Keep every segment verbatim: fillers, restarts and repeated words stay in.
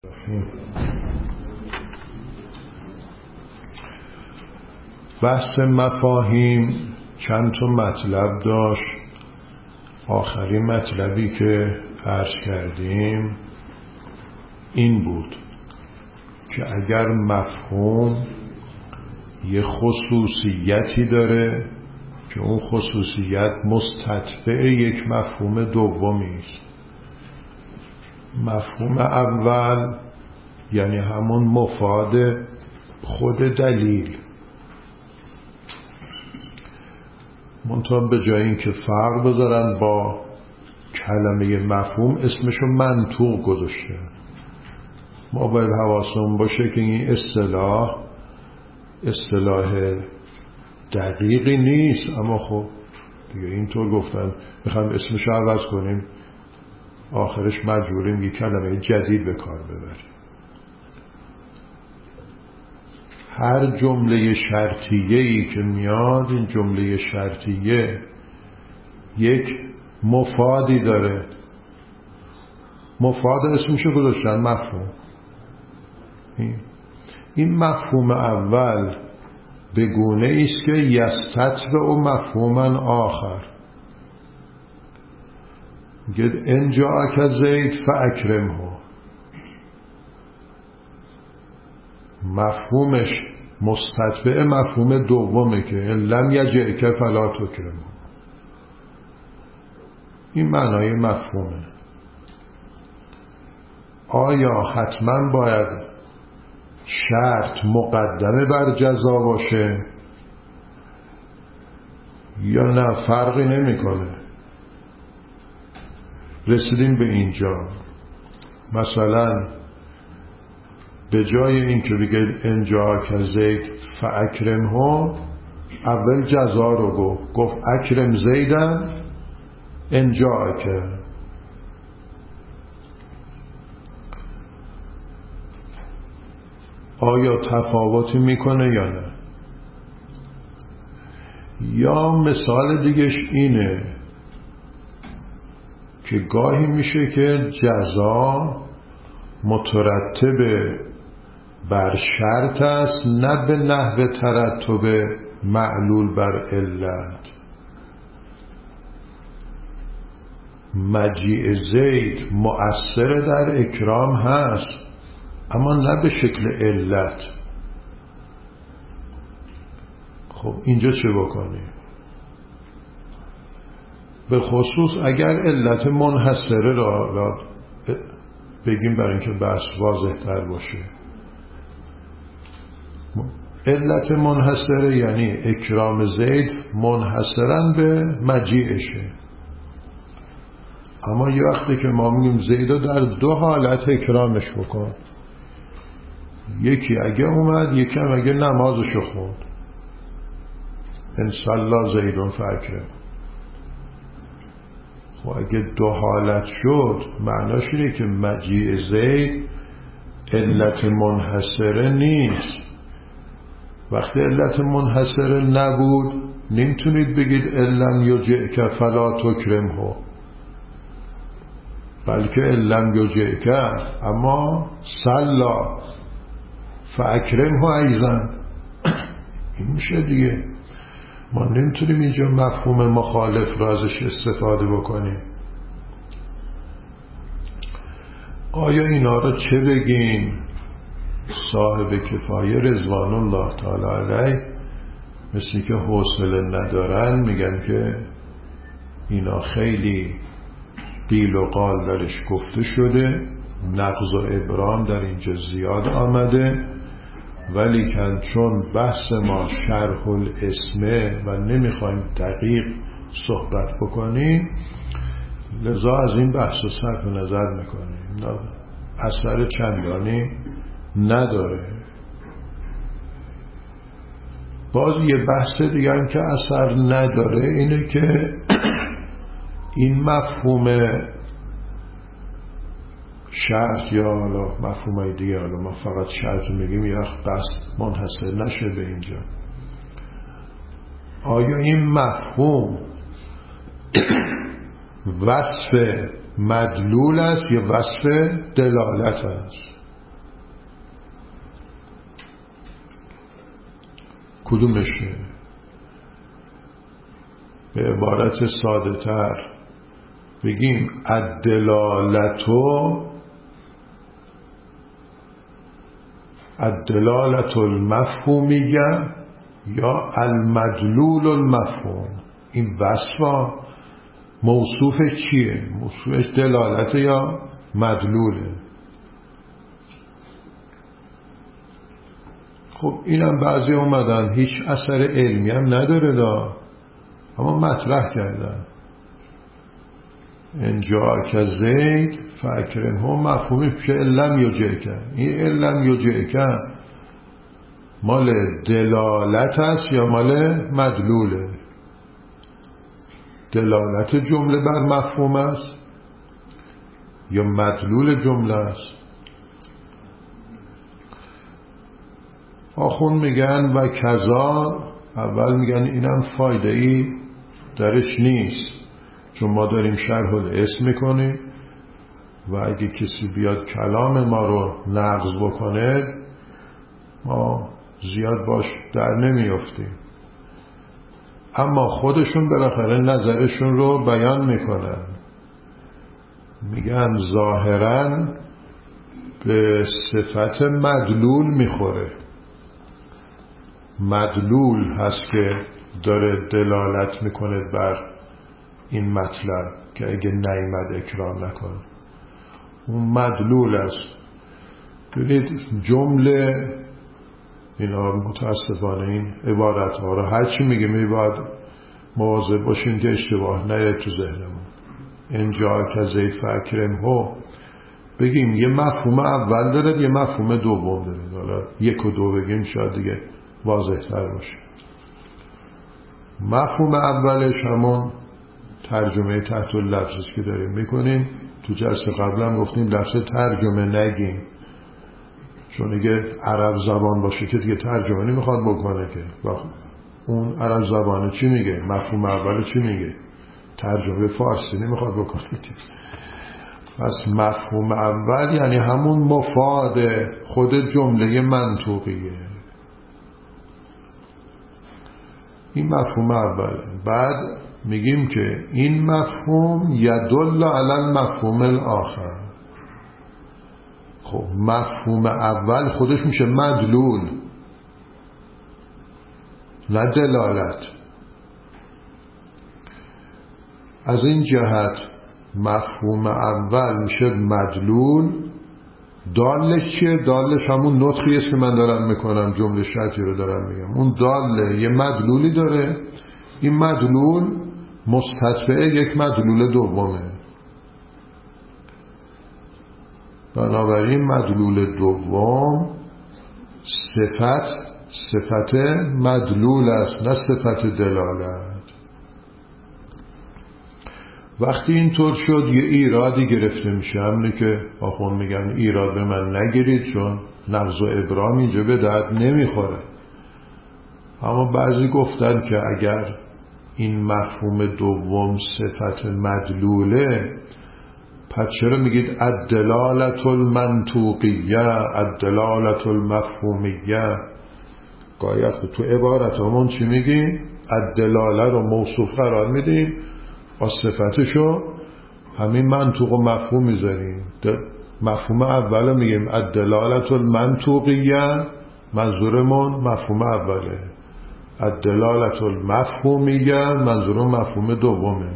بحث مفاهیم چند تا مطلب داشت. آخرین مطلبی که عرض کردیم این بود که اگر مفهوم یه خصوصیتی داره که اون خصوصیت مستتبع یک مفهوم دومی است. مفهوم اول یعنی همون مفاد خود دلیل، منتها به جای این که فرق بذارن با کلمه مفهوم اسمشو منطوق گذاشته. ما باید حواسمون باشه که این اصطلاح اصطلاح دقیقی نیست، اما خب دیگه اینطور گفتن میخوایم اسمشو عوض کنیم، آخرش مجبوریم یه کلمه جدید به کار ببریم. هر جمله شرطیه‌ای که میاد، این جمله شرطیه یک مفادی داره. مفاد اسمشو گذاشتن مفهوم. این, این مفهوم اول به گونه ایست که یستتبع و مفهوما آخر. میگه ان جاءک زید فاکرمه، مفهومش مستتبع مفهوم دومه که ان لم یجئک فلا تکرمه. این معنای مفهومه. آیا حتما باید شرط مقدمه بر جزا باشه یا نه فرقی نمیکنه؟ رسیدیم به اینجا. مثلا به جای این که بگه ان جاءک زید فاکرمه، اول جزا رو گفت گفت اکرم زیدن ان جاءک. آیا تفاوتی میکنه یا نه؟ یا مثال دیگهش اینه که گاهی میشه که جزا مترتب بر شرط است، نه به نحو ترتب معلول بر علت. مجیء زید مؤثر در اکرام هست، اما نه به شکل علت. خب اینجا چه بکنیم؟ به خصوص اگر علت منحصره را, را بگیم برای اینکه بحث واضح تر باشه. علت منحصره یعنی اکرام زید منحصرا به مجیعشه. اما یه وقتی که ما میگیم زید رو در دو حالت اکرامش بکن، یکی اگه اومد، یکی هم اگه نمازشو خوند، ان صلی زیدون فاکرمه. خب اگه دو حالت شد معناش اینه که مجیء زید علت منحصره نیست. وقتی علت منحصره نبود نمیتونید بگید ان لم یجئک فلا تکرمه، بلکه ان لم یجئک اما صلی فاکرمه ایضا. این میشه دیگه. ما نمیتونیم اینجا مفهوم مخالف را ازش استفاده بکنیم. آیا اینا رو چه بگیم؟ صاحب کفایه رضوان الله تعالی علیه مثل که حوصله ندارن میگن که اینا خیلی قیل و قال درش گفته شده، نقض و ابرام در اینجا زیاد آمده، ولی کن چون بحث ما شرح الاسمه و نمیخوایم دقیق صحبت بکنیم، لذا از این بحث و صرف نظر میکنیم. اثر چندانی نداره. باز یه بحث دیگه هم که اثر نداره اینه که این مفهوم شرط یا حالا مفهومای دیگه، حالا ما فقط شرط میگیم یا بحث منحصر نشه به اینجا. آیا این مفهوم وصف مدلول است یا وصف دلالت است؟ کدومشه؟ به عبارت ساده تر بگیم الدلالتو الدلالت المفهومیه یا المدلول المفهوم. این وصفا موصوف چیه؟ موصوفش دلالت یا مدلوله. خب اینم بعضی اومدن هیچ اثر علمی هم نداره دا، اما مطرح کردن ان جاءک زید فاکرمه مفهومی که لم یجئک. این لم یجئک مال دلالت است یا مال مدلوله؟ دلالت جمله بر مفهوم است یا مدلول جمله است؟ آخون میگن و کذا، اول میگن اینم فایده ای درش نیست چون ما داریم شرح الاسم میکنیم و اگه کسی بیاد کلام ما رو نقض بکنه ما زیاد باش در نمیافتیم، اما خودشون بالاخره نظرشون رو بیان میکنن. میگن ظاهراً به صفت مدلول میخوره. مدلول هست که داره دلالت میکنه بر این مطلب که اگه نیامد اکرام نکنه. اون مدلول است. ببینید جمله اینا متاسفانه این عبارت ها رو هرچی میگه می باید مواظب باشین که اشتباه نیاد تو ذهنمون. ان جاءک زید فاکرمه بگیم یه مفهوم اول داره یه مفهوم دوم داره. حالا یک و دو بگیم شاید دیگه واضح تر باشه. مفهوم اولش همون ترجمه تحت اللفظی که داریم میکنیم. تو جلسه قبلا گفتیم لفظ ترجمه نگیم، چون اگه عرب زبان باشه که دیگه ترجمه نمیخواد بکنه که اون عرب زبانه چی میگه، مفهوم اول چی میگه، ترجمه فارسی نمیخواد بکنه. پس مفهوم اول یعنی همون مفاد خود جمله منطوقیه. این مفهوم اوله. بعد میگیم که این مفهوم یدل علی المفهوم الاخر. خب مفهوم اول خودش میشه مدلول نه دلالت. از این جهت مفهوم اول میشه مدلول. دالش چیه؟ دالش همون نطقی است که من دارم میکنم، جمله شرطی رو دارم میگم. اون داله یه مدلولی داره، این مدلول مستتبع یک مدلول دومه. بنابراین مدلول دوم صفت صفت مدلول است نه صفت دلالت. وقتی اینطور شد یه ایرادی گرفته میشه، همینه که آخون میگن ایراد به من نگیرید چون نقض و ابرام اینجا به درد نمیخوره. اما بعضی گفتن که اگر این مفهوم دوم صفت مدلوله، پس چرا میگید الدلالت المنطوقیه الدلالت المفهومیه؟ گاهی تو عبارتمون چی میگیم؟ الدلاله رو موصوف قرار میدیم، با صفتشو همین منطوق و مفهوم میذاریم. مفهوم اول میگیم الدلالت المنطوقیه، منظورمون مفهوم اوله. الدلالت المفهومیه منظورم مفهوم دومه.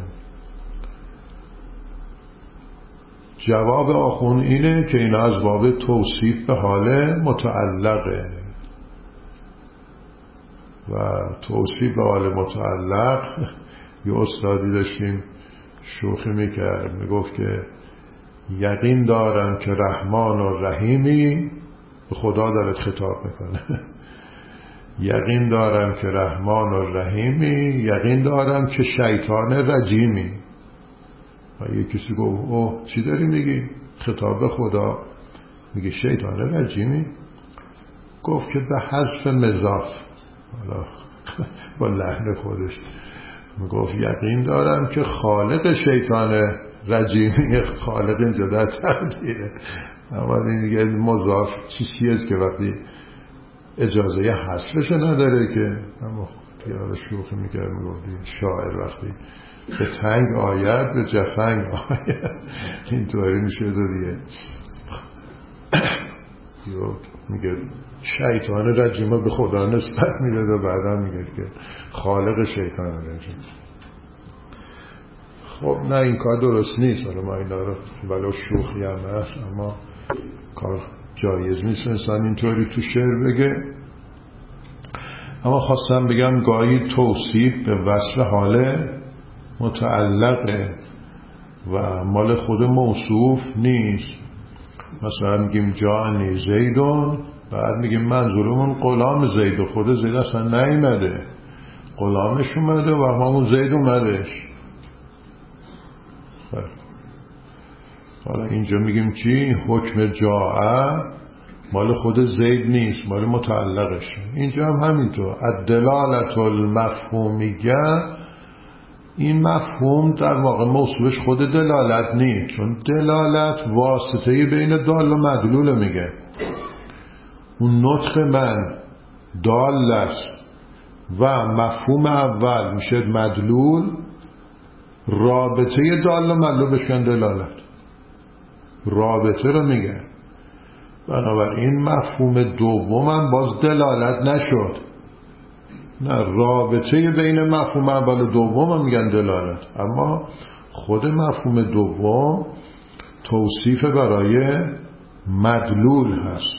جواب آخون اینه که این از باب توصیف به حال متعلقه و توصیف به حال متعلق. یه استادی داشتیم شوخی میکرد، میگفت که یقین دارم که رحمان و رحیمی، به خدا دارد خطاب میکنه. یقین دارم که رحمان و رحیمی، یقین دارم که شیطان رجیمی. و یه کسی گفت اوه چی داری میگی؟ خطاب به خدا. میگه شیطان رجیمی؟ گفت که به حذف مضاف، حالا با لحن خودش میگفت یقین دارم که خالق شیطان رجیمی، خالق اینجا در تقدیره، اما این دیگه مضاف چی چیست که وقتی اجازه حذفش نداره که. اما دیار شوخی میکرد میگفتی شاعر وقتی به تنگ آید به جفنگ آید، اینطوری میشه دیگه. میگه شیطان رجیم به خدا نسبت میده و بعدا میگه که خالق شیطان رجیم. خب نه این کار درست نیست. حالا ما اینا رو ولو شوخی هم هست اما کار جایز نیست انسان اینطوری تو شعر بگه. اما خواستم بگم گاهی توصیف به وصل حال متعلقه و مال خود موصوف نیست. مثلا میگیم جانی زیدون، بعد میگیم منظورمون غلام زید، خود زید اصلا نیمده، غلامش اومده و همون زید اومدش. حالا اینجا میگیم چی؟ حکم جاء مال خود زید نیست، مال متعلقش. اینجا هم همینطور. الدلالت المفهومیه، این مفهوم در واقع موصوفش خود دلالت نیست، چون دلالت واسطه بین دال و مدلول میگه. اون نطق من دال است و مفهوم اول میشه مدلول، رابطه دال و مدلول بشکن دلالت، رابطه رو میگه. بنابراین مفهوم دومم باز دلالت نشد، نه، رابطه بین مفهوم اول و دوم میگن دلالت. اما خود مفهوم دوم توصیف برای مدلول هست.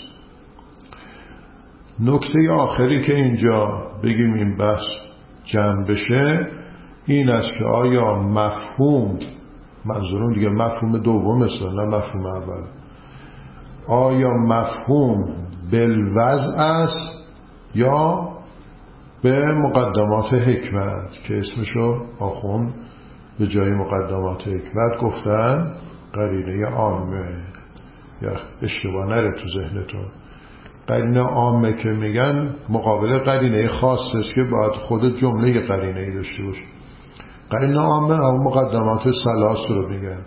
نکته آخری که اینجا بگیم این بحث جمع بشه این است که آیا مفهوم، منظورم دیگه مفهوم دوم است نه مفهوم اول، آیا مفهوم بالوضع است یا به مقدمات حکمت که اسمشو آخوند به جای مقدمات حکمت گفتن قرینه عامه. یا اشتباه نره تو ذهنتون، قرینه عامه که میگن مقابل قرینه خاص است که باید خود جمله قرینه داشته باشه. قرینه عامه هم مقدمات ثلاث رو میگن.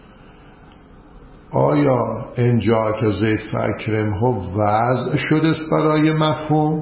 آیا اینجا که زید فاکرم ها وضع شده است برای مفهوم،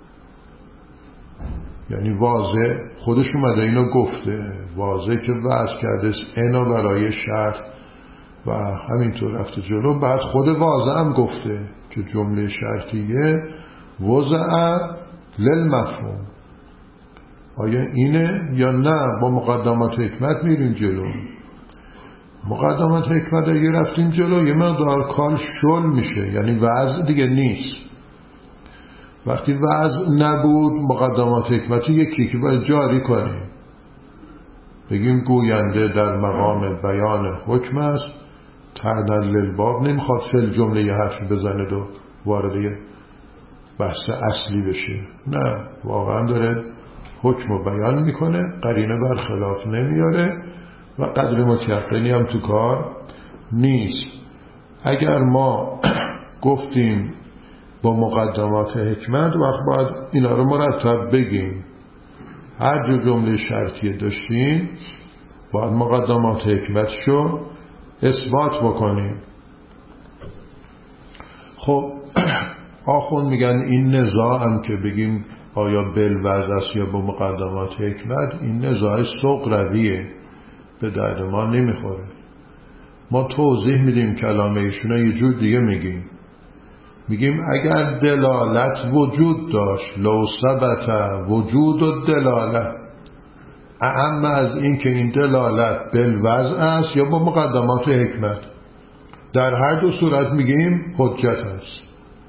یعنی واضح خودش اومده اینو گفته، واضح که وضع کرده است اینو برای شرط و همینطور رفته جلو. بعد خود واضح هم گفته که جمله شرطیه وضع للمفهوم. آیا اینه یا نه با مقدمات حکمت میریم جلو؟ مقدمات حکمت اگه رفتیم جلو یه مقدار کار شل میشه، یعنی وضع دیگه نیست. وقتی وضع نبود مقدمات حکمت یکی که باید جاری کنیم، بگیم گوینده در مقام بیان حکم است، تعدل للباب نمیخواد فل جمله یه حرفی بزنه و وارد یه بحث اصلی بشه، نه، واقعا داره حکم رو بیان میکنه، قرینه برخلاف نمیاره و قدر متیقنی هم تو کار نیست. اگر ما گفتیم با مقدمات حکمت وقت باید اینا رو مرتب بگیم. هر جو جمله شرطیه داشتیم باید مقدمات حکمتشو اثبات بکنیم. خب آخوند میگن این نزاع هم که بگیم آیا بالوضع است یا با مقدمات حکمت، این نزاع سغرویه، به درد ما نمیخوره. ما توضیح میدیم کلام ایشون یه جور دیگه میگیم. میگیم اگر دلالت وجود داشت، لو ثبت وجود و دلالت، اعم از این که این دلالت بالوضع است یا با مقدمات حکمت، در هر دو صورت میگیم حجت است.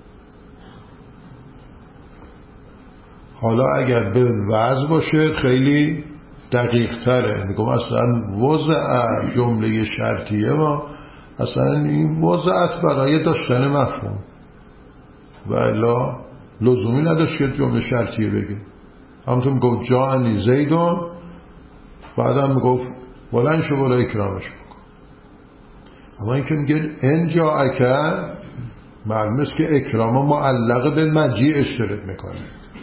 حالا اگر بالوضع باشه خیلی دقیق تره، میگم اصلا وضع جمله شرطیه ما اصلا این وضعت برای داشتن مفهوم و الا لزومی نداشت که جمله شرطیه بگه. همونطور میگفت جانی زیدون، بعدم میگفت بلند شو بالا اکرامش بکن. اما این که میگه ان جاءک، معلوم است که اکرام معلق به مجیء اشتراک میکنه.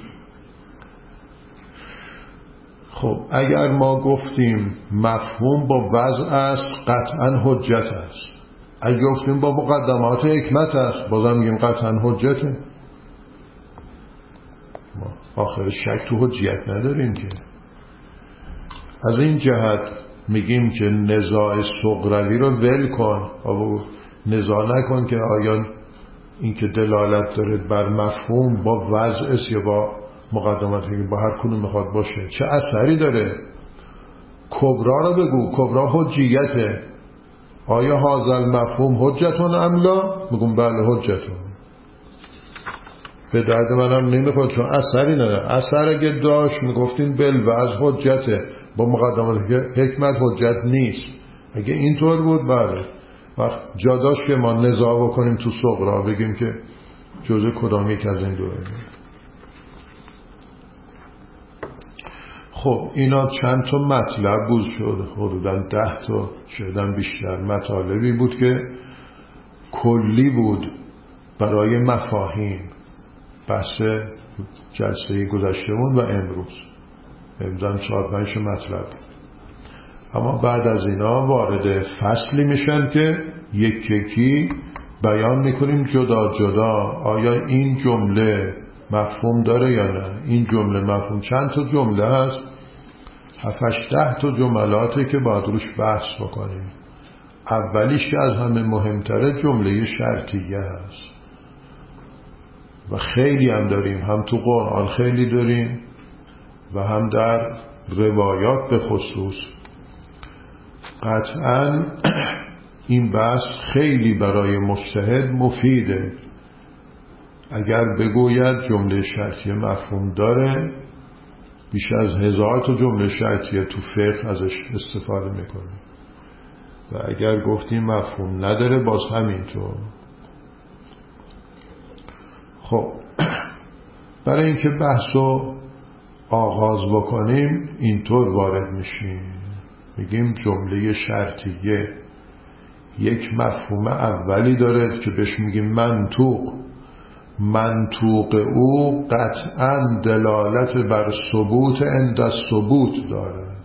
خب اگر ما گفتیم مفهوم با وضع است قطعا حجت است، اگر گفتیم با مقدمات حکمت است بازم میگیم قطعا حجته. ما آخر شک تو حجیت نداریم که. از این جهت میگیم که نزاع صغروی رو ول کن، نزاع نکن که آیا این که دلالت داره بر مفهوم با وضع است یا با مقدماتی که با هر کدوم میخواد باشه، چه اثری داره. کبرا رو بگو، کبرا حجیته. آیا هذا مفهوم حجتون ام لا؟ میگم بله حجتون. به درد منم نمیخواد چون اثری نداره. اثر اگه داشت میگفتین بالوضع حجته، با مقدماتی که حکمت حجت نیست. اگه اینطور بود بله، وقت جا داشت که ما نزاع بکنیم تو صغرا بگیم که جزء کدام یک از این دوره. خب اینا چند تا مطلب بود شد، حدوداً ده تا شدن بیشتر مطالبی بود که کلی بود برای مفاهیم بحث جلسه گذشتمون و امروز امروز چهار پنج مطلب. اما بعد از اینا وارد فصلی میشن که یک یکی بیان میکنیم جدا جدا آیا این جمله مفهوم داره یا نه. این جمله مفهوم چند تا جمله هست؟ هفتش ده تا جملاته که باید روش بحث بکنیم. اولیش که از همه مهمتره جمله شرطیه هست و خیلی هم داریم، هم تو قرآن خیلی داریم و هم در روایات به خصوص. قطعا این بحث خیلی برای مجتهد مفیده. اگر بگوید جمله شرطیه مفهوم داره، بیش از هزار تا جمله شرطیه تو فقه ازش استفاده میکنه و اگر گفتیم مفهوم نداره باز همینطور. خب برای اینکه بحثو آغاز بکنیم اینطور وارد میشیم، میگیم جمله شرطیه یک مفهوم اولی داره که بهش میگیم منطوق. منطوق او قطعا دلالت بر ثبوت عند الثبوت دارد.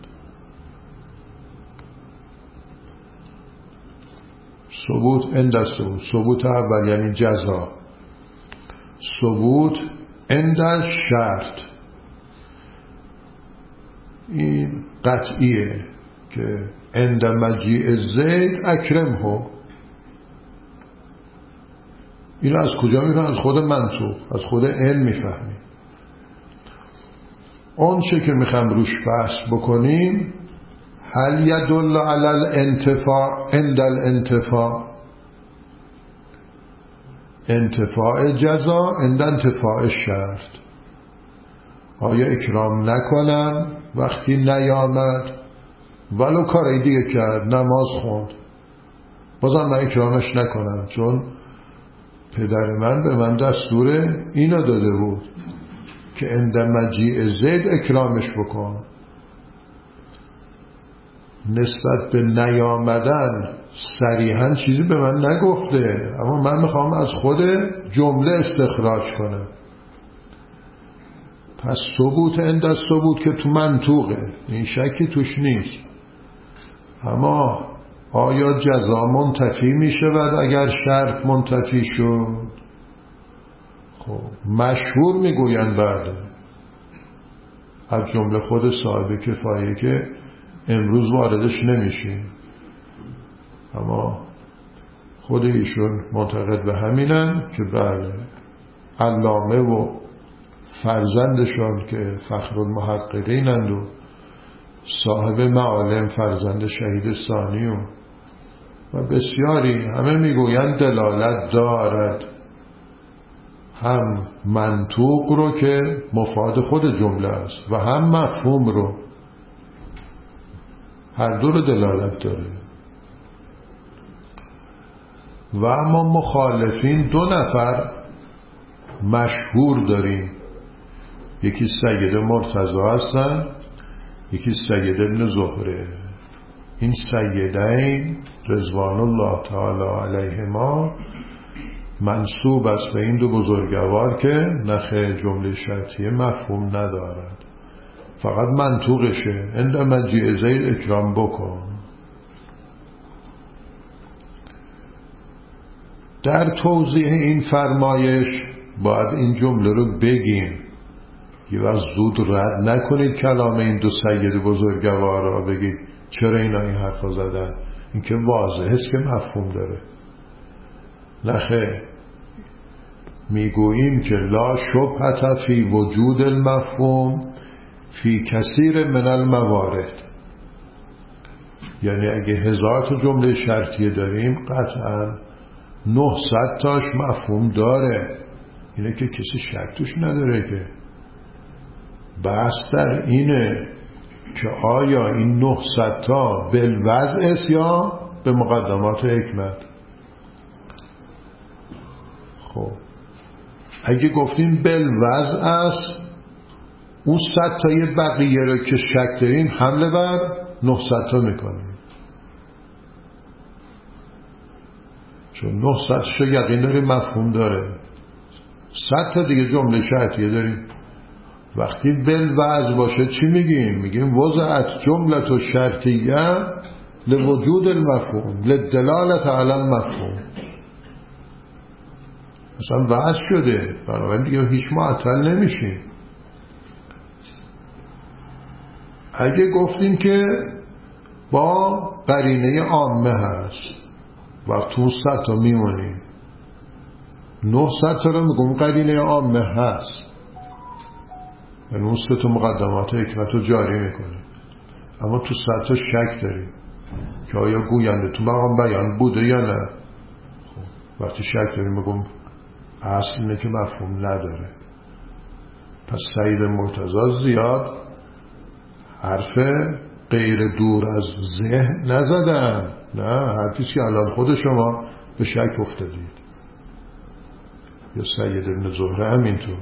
ثبوت عند الثبوت، ثبوت اول یعنی جزا، ثبوت عند الشرط. این قطعیه که عند مجیء زید اکرمه. این از کجا میفهم؟ از خود منطوق، از خود علم میفهمیم. اون چه که میخوام روش بحث بکنیم هل یدل علی الانتفاع عند الانتفاع، انتفاع جزا عند انتفاع شرط. آیا اکرام نکنم وقتی نیامد ولو کاری دیگه کرد، نماز خوند، بازم من اکرامش نکنم چون پدر من به من دستور اینو داده بود که عند مجیء زید اکرامش بکن. نسبت به نیامدن صریحاً چیزی به من نگفته، اما من میخوام از خود جمله استخراج کنم. پس ثبوت عند الثبوت که تو منطوقه، این شکی توش نیست. اما آیا جزا منتفی می شود اگر شرط منتفی شد؟ خب مشهور می گویند بله، از جمله خود صاحب کفایه که امروز واردش نمیشیم، اما خود ایشون معتقد به همینن که بله. علامه و فرزندشون که فخر المحققینند و صاحب معالم فرزند شهید ثانی و و بسیاری همه میگویند دلالت دارد، هم منطوق رو که مفاد خود جمله است و هم مفهوم رو، هر دو رو دلالت داره. و اما مخالفین دو نفر مشهور داریم، یکی سید مرتضی هستن، یکی سید ابن زهره. این سیدین رضوان الله تعالی علیهما منسوب است به این دو بزرگوار که نخ جمله شرطیه مفهوم ندارد، فقط منطوقشه عند مجیء زید اکرام بکن. در توضیح این فرمایش باید این جمله رو بگیم یه وقت زود رد نکنید کلام این دو سید بزرگوار را، بگید چرا اینا این حرفا زدن، این که واضحه است که مفهوم داره. نخیر، میگوییم که لا شبهة فی وجود المفهوم فی کثیر من الموارد. یعنی اگه هزار تا جمله شرطیه داریم قطعا نهصد تاش مفهوم داره، اینه که کسی شک توش نداره. که بحث در اینه که آیا این نهصد تا بالوضع است یا به مقدمات حکمت. خب اگه گفتیم بالوضع است، اون صد تای بقیه رو که شک داریم حمله بر نهصد تا میکنیم، چون نهصد شو یقین داریم مفهوم داره. صد تا دیگه جمله شرطیه داریم. وقتی بالوضع باشه چی میگیم؟ میگیم وضعت جملت و شرطیه لوجود المفهوم لدلالت علی المفهوم. مثلا وضع شده، بنابراین دیگه هیچ معطل نمیشیم. اگه گفتیم که با قرینه عامه هست و تو صد تا میمونیم، نهصد تا رو میگم قرینه عامه هست، یعنی اون سه تا مقدمات حکمت رو جاری میکنیم، اما تو صد تا شک داریم که آیا گوینده تو مقام بیان بوده یا نه. خب وقتی شک داریم میگم اصل اینه که مفهوم نداره. پس سید مرتضی زیاد حرف غیر دور از ذهن نزدن، نه، حرفیست که الان خود شما به شک افتادید، یا سید ابن زهره همینطور.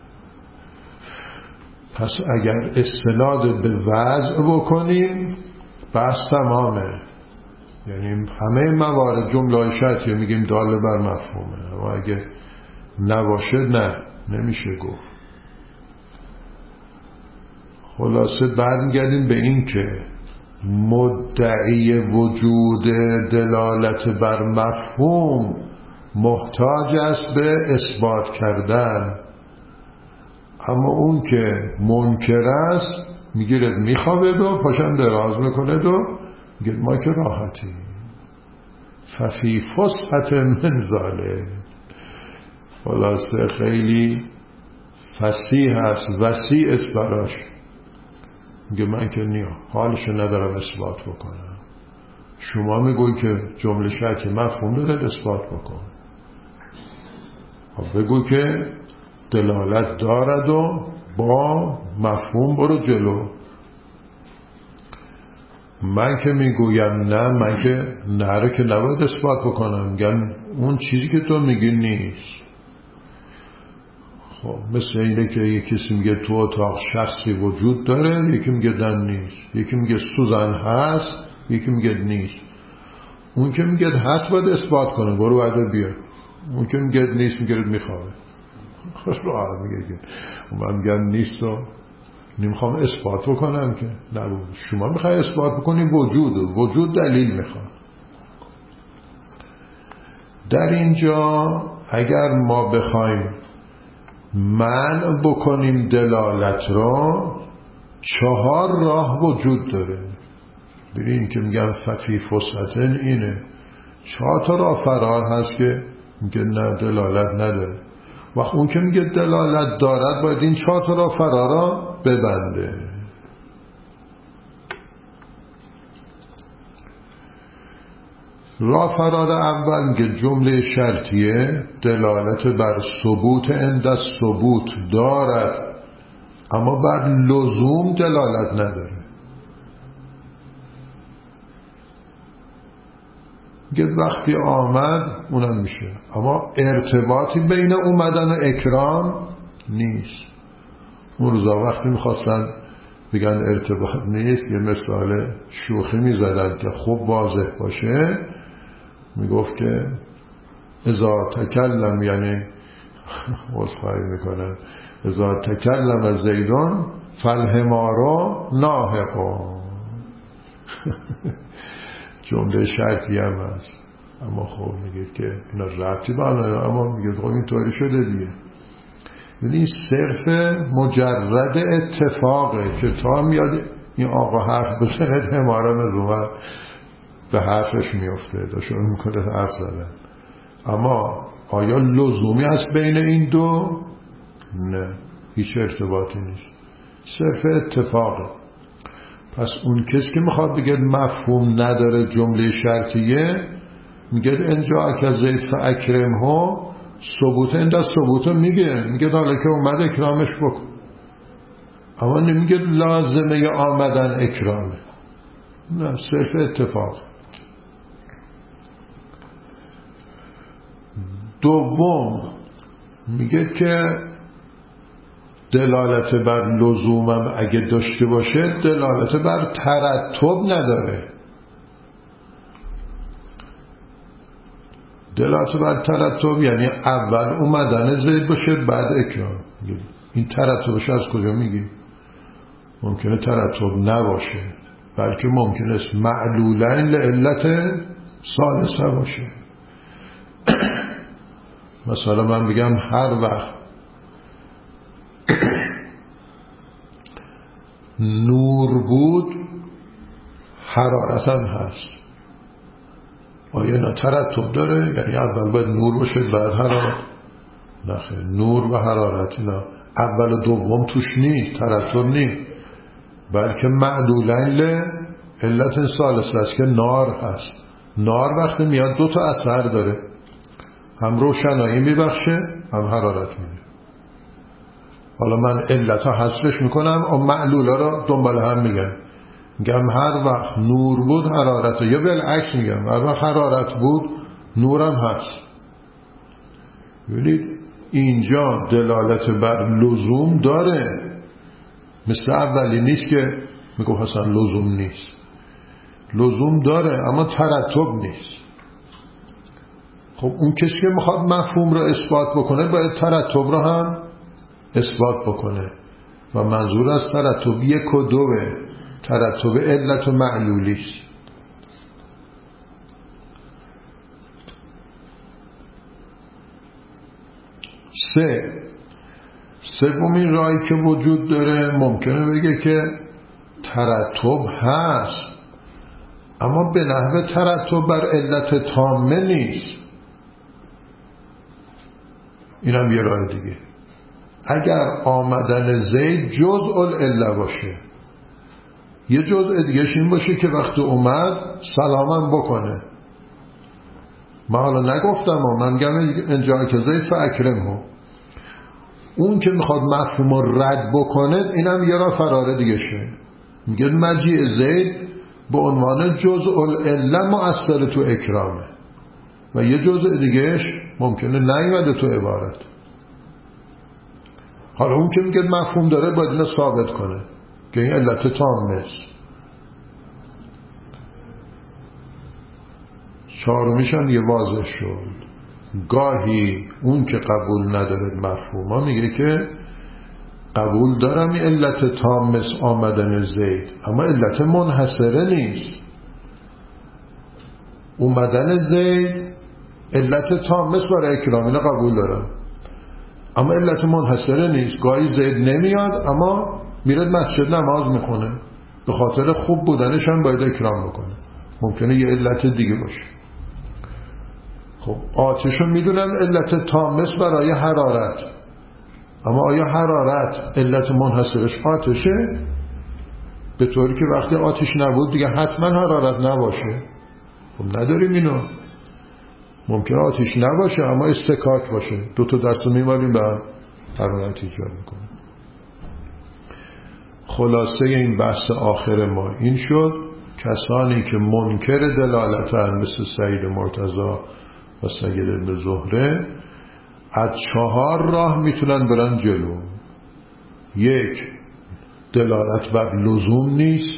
پس اگر استناد به وضع بکنیم بحث تمامه، یعنی همه موارد جمله شرطیه میگیم داله بر مفهومه، اما اگه نباشه نه، نمیشه گفت. خلاصه برمیگردیم به این که مدعی وجود دلالت بر مفهوم محتاج است به اثبات کردن، اما اون که منکر است میگیرد میخوابه و پاشم دراز میکنه و میگه ما که راحتی ففی فسحت من ذالک. خلاصه خیلی فصیح است، وسیع است براش. میگه من که نیا حالشو ندارم اثبات بکنم، شما میگوی که جمله شرطی مفهوم داره، اثبات بکن. بگو که دلالت دارد و با مفهوم برو جلو. من که میگویم نه، من که نه رو که نباید اثبات بکنم، میگم اون چیزی که تو میگی نیست. خب مثل اینه که یکی کسی میگه تو اتاق شخصی وجود داره، یکی میگه نه نیست، یکی میگه سوزن هست، یکی میگه نیست. اون که میگه هست باید اثبات کنه، برو بعد بیا. اون که میگه نیست میگه میخواه. راحت میگه که من میگم نیست و نمیخوام اثبات بکنم که نه، شما میخوای اثبات بکنی وجود، وجود دلیل میخواد. در اینجا اگر ما بخوایم منع بکنیم دلالت را، چهار راه وجود داره. ببین که میگن ففی فسحتن اینه، چهار تا راه فرار هست که میگه نه دلالت نداره. وقت اون که میگه دلالت دارد باید این چهار تا راه فرارا ببنده. راه فرار اول میگه جمله شرطیه دلالت بر ثبوت عند ثبوت دارد، اما بر لزوم دلالت نداره. میگه وقتی آمد اونم میشه، اما ارتباطی بین اومدن و اکرام نیست. اون روزا وقتی میخواستن بگن ارتباط نیست، یه مثال شوخی میزدن که خوب واضح باشه، میگفت که اذا تکلم، یعنی وصفایی میکنن، اذا تکلم زیدون فالحمارو ناهقو. جمله شرطی هم هست، اما خب میگه که اینا ربطی بانه، اما میگه خب اینطوری شده دیگه. یعنی صرف مجرد اتفاقه که تا میاد این آقا حرف بزنه همارم از اومد به حرفش میفته تا شروع میکنه حرف زدن. اما آیا لزومی هست بین این دو؟ نه، هیچ ارتباطی نیست، صرف اتفاقه. پس اون کسی که میخواد بگه مفهوم نداره جمله شرطیه، میگه انجا که زید فاکرم ها ثبوت این در ثبوت میگه میگه حالا که اومد اکرامش بکن، اما نمیگه لازمه آمدن اکرامه، نه، صرف اتفاق. دوم میگه که دلالت بر لزومم اگه داشته باشه دلالت بر ترتب نداره. دلالت بر ترتب یعنی اول اومدن زید باشه بعد اکرام. این ترتبش از کجا میگی؟ ممکنه ترتب نباشه، بلکه ممکنه است معلولین لعلت ثالثه باشه. مثلا من بگم هر وقت نور بود حرارت هم هست. آیا نه ترتب داره؟ یعنی اول باید نور باشه بعد حرارت؟ نه خیر، نور و حرارت اینا اول و دوم توش نیست، ترتب نیست، بلکه معدولین لعلت ثالثه است که نار هست. نار وقتی میاد دو تا اثر داره، هم روشنایی میبخشه هم حرارت میده. حالا من علت ها حذفش میکنم و معلول ها رو دنبال هم میگم. میگم هر وقت نور بود حرارت، یا بالعکس میگم هر وقت حرارت بود نورم هست. ببینید اینجا دلالت بر لزوم داره، مثل اولی نیست که میگم حسن لزوم نیست، لزوم داره اما ترتب نیست. خب اون کسی که میخواد مفهوم رو اثبات بکنه باید ترتب رو هم اثبات بکنه و منظور از ترتب یک و دوه، ترتب علت و معلولی است. سه سومین راهی که وجود داره ممکنه بگه که ترتب هست اما به نحو ترتب بر علت تامه نیست. اینم یه راه دیگه. اگر آمدن زید جزء العله باشه، یه جزء دیگهش این باشه که وقتی اومد سلامم بکنه. من حالا نگفتم، من میگم انجا که زید فاکرمه، اون که میخواد مفهوم رو رد بکنه اینم یه راه فراره دیگه شه. میگه مجیء زید به عنوان جزء العله مؤثر تو اکرامه و یه جزء دیگهش ممکنه نیومده تو عبارت. حالا اون که میگه مفهوم داره باید اینو ثابت کنه که این علت تامه است. چهارمیشان یه واضح شد. گاهی اون که قبول نداره مفهوما میگه که قبول دارم این علت تامه است آمدن زید، اما علت منحصره نیست. اومدن زید علت تامه است برای اکرام، اینو قبول دارم، اما علت منحصره نیست. گاهی زید نمیاد اما میره مسجد نماز میکنه، به خاطر خوب بودنش هم باید اکرام بکنه، ممکنه یه علت دیگه باشه. خب آتشو میدونم علت تامه است برای حرارت، اما آیا حرارت علت منحصرش آتشه؟ به طوری که وقتی آتش نبود دیگه حتما حرارت نباشه. خب نداریم اینو. ممکنه آتش نباشه اما استکاک باشه، دو تا دست میمالیم به حرارت ایجاد میکنه. خلاصه این بحث آخر ما این شد: کسانی که منکر دلالتن مثل سید مرتضی و سید ابن زهره از چهار راه میتونن برن جلو. یک، دلالت بر لزوم نیست.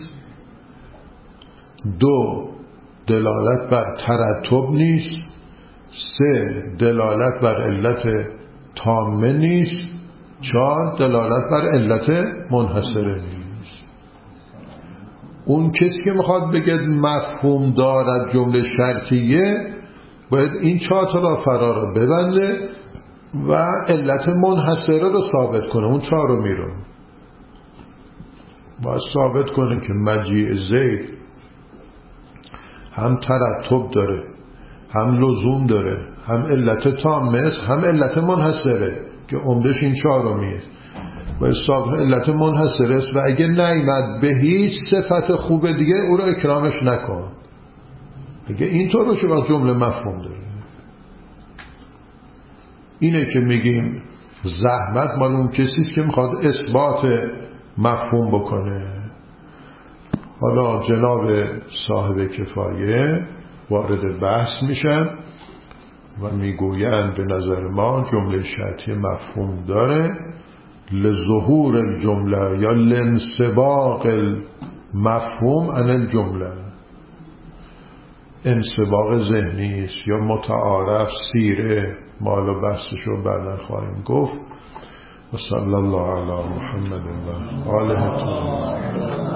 دو، دلالت بر ترتب نیست. سه، دلالت بر علت تامه نیست. چهار، دلالت بر علت منحصره نیست. اون کسی که میخواد بگه مفهوم دارد جمله شرطیه باید این چهار تا را فرا را ببنده و علت منحصره رو ثابت کنه، اون چهارمی رو باید ثابت کنه که مجیء زید هم ترتب داره، هم لزوم داره، هم علت تامه است، هم علت منحصره که عمدش این چهارمیه. و ثابت علت منحصره است و اگه نیامد به هیچ صفت خوب دیگه او رو اکرامش نکن. اگه اینطور باشه وقت جمله مفهوم داره. اینه که میگیم زحمت مال اون کسیست که میخواد اثبات مفهوم بکنه. حالا جناب صاحب کفایه وارد بحث میشن و میگویند به نظر ما جمله شرطی مفهوم داره، لظهور الجمله یا لانسباق المفهوم عن الجمله، انسباق ذهنی است یا متعارف سیره. ما حالا بحثشو بعدا خواهیم گفت. و صلی الله علی محمد و آله الطاهرین.